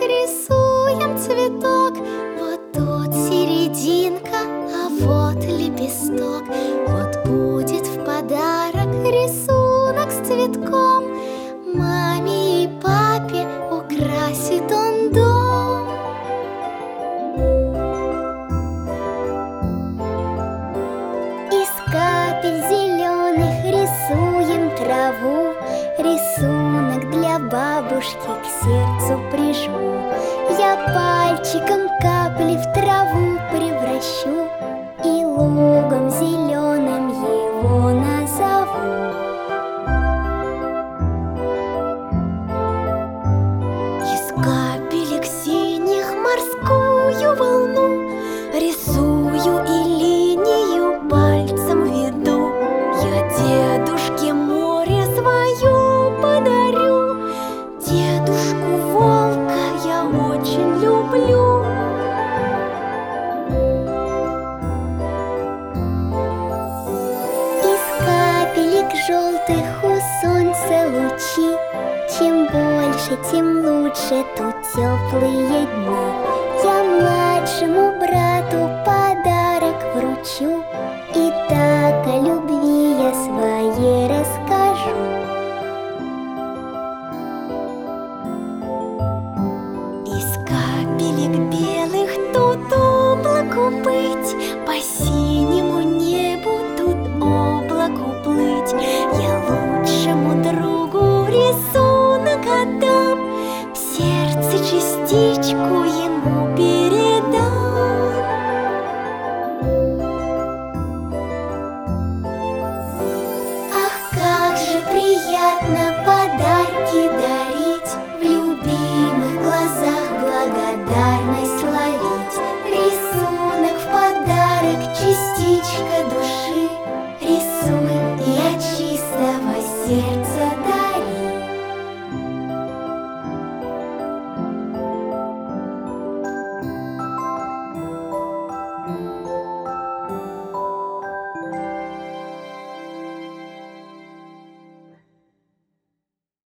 рисуем цветок. Вот тут серединка, а вот лепесток. Вот будет в подарок рисунок с цветком. Маме и папе украсит он дом. Из капель зеленых рисуем траву. Рисунок для бабушки к сердцу прижму. Я пальчиком капли в траву превращу и лугом зеленым его назову. Из капелек синих морскую волну рисую и линию пальцем веду. Я дедушке море свое подарю. Дедушку волка я очень люблю. Из капелек желтых у солнца лучи. Чем больше, тем лучше тут теплые дни. Я младшему брату подарок вручу.